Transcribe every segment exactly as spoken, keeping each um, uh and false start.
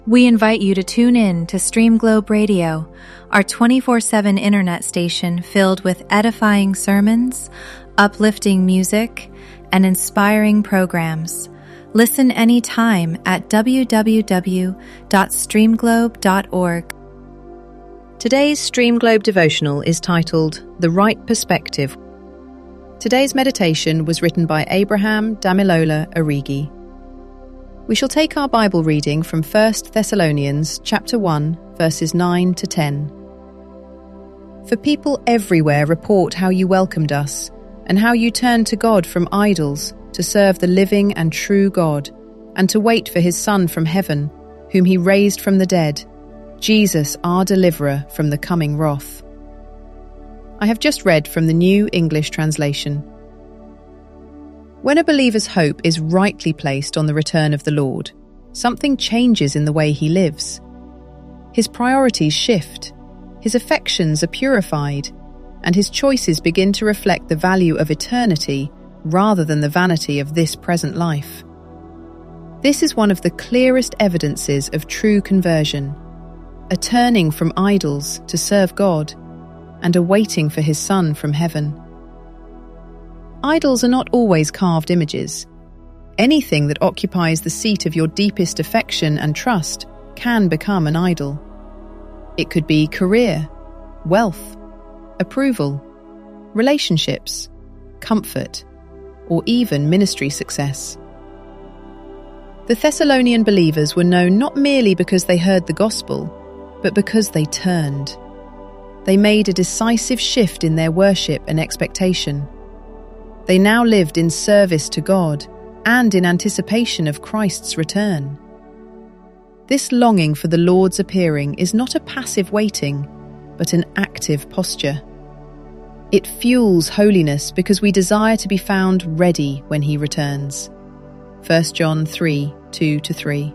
We invite you to tune in to Stream Globe Radio, our twenty-four seven internet station filled with edifying sermons, uplifting music, and inspiring programs. Listen anytime at w w w dot stream globe dot org. Today's Stream Globe devotional is titled The Right Perspective. Today's meditation was written by Abraham Damilola Origi. We shall take our Bible reading from First Thessalonians chapter one, verses nine to ten. For people everywhere report how you welcomed us, and how you turned to God from idols to serve the living and true God, and to wait for his Son from heaven, whom he raised from the dead, Jesus, our deliverer from the coming wrath. I have just read from the New English Translation. When a believer's hope is rightly placed on the return of the Lord, something changes in the way he lives. His priorities shift, his affections are purified, and his choices begin to reflect the value of eternity rather than the vanity of this present life. This is one of the clearest evidences of true conversion, a turning from idols to serve God, and a waiting for his Son from heaven. Idols are not always carved images. Anything that occupies the seat of your deepest affection and trust can become an idol. It could be career, wealth, approval, relationships, comfort, or even ministry success. The Thessalonian believers were known not merely because they heard the gospel, but because they turned. They made a decisive shift in their worship and expectation. They now lived in service to God and in anticipation of Christ's return. This longing for the Lord's appearing is not a passive waiting, but an active posture. It fuels holiness because we desire to be found ready when he returns. First John three, two to three.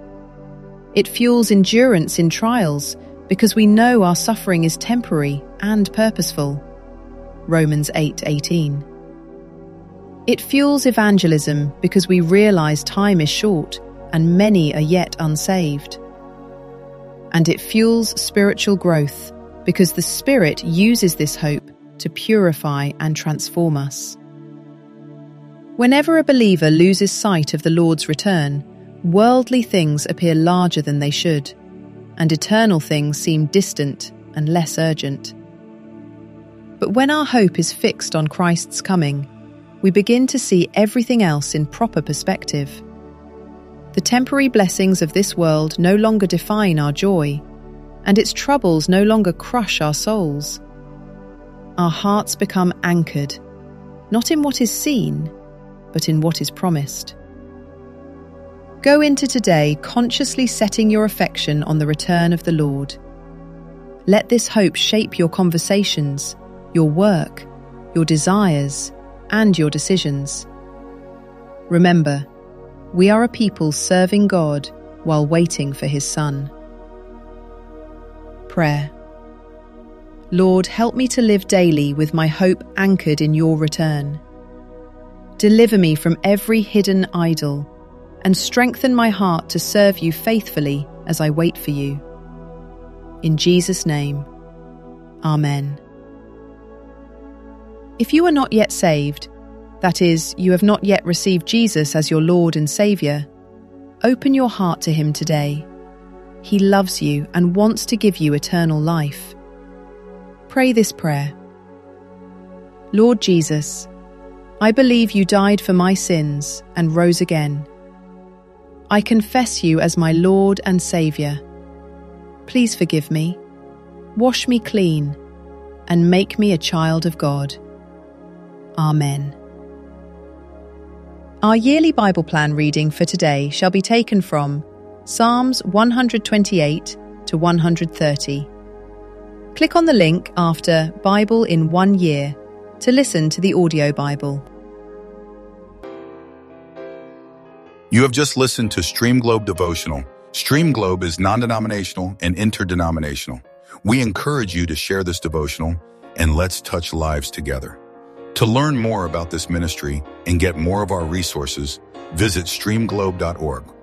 It fuels endurance in trials because we know our suffering is temporary and purposeful. Romans eight eighteen. It fuels evangelism because we realize time is short and many are yet unsaved. And it fuels spiritual growth because the Spirit uses this hope to purify and transform us. Whenever a believer loses sight of the Lord's return, worldly things appear larger than they should, and eternal things seem distant and less urgent. But when our hope is fixed on Christ's coming, we begin to see everything else in proper perspective. The temporary blessings of this world no longer define our joy, and its troubles no longer crush our souls. Our hearts become anchored, not in what is seen, but in what is promised. Go into today consciously setting your affection on the return of the Lord. Let this hope shape your conversations, your work, your desires, and your decisions. Remember, we are a people serving God while waiting for his Son. Prayer. Lord, help me to live daily with my hope anchored in your return. Deliver me from every hidden idol, and strengthen my heart to serve you faithfully as I wait for you. In Jesus' name, Amen. If you are not yet saved, that is, you have not yet received Jesus as your Lord and Saviour, open your heart to him today. He loves you and wants to give you eternal life. Pray this prayer. Lord Jesus, I believe you died for my sins and rose again. I confess you as my Lord and Saviour. Please forgive me, wash me clean, and make me a child of God. Amen. Our yearly Bible plan reading for today shall be taken from Psalms one twenty-eight to one thirty. Click on the link after Bible in One Year to listen to the audio Bible. You have just listened to Stream Globe Devotional. Stream Globe is non-denominational and interdenominational. We encourage you to share this devotional and let's touch lives together. To learn more about this ministry and get more of our resources, visit stream globe dot org.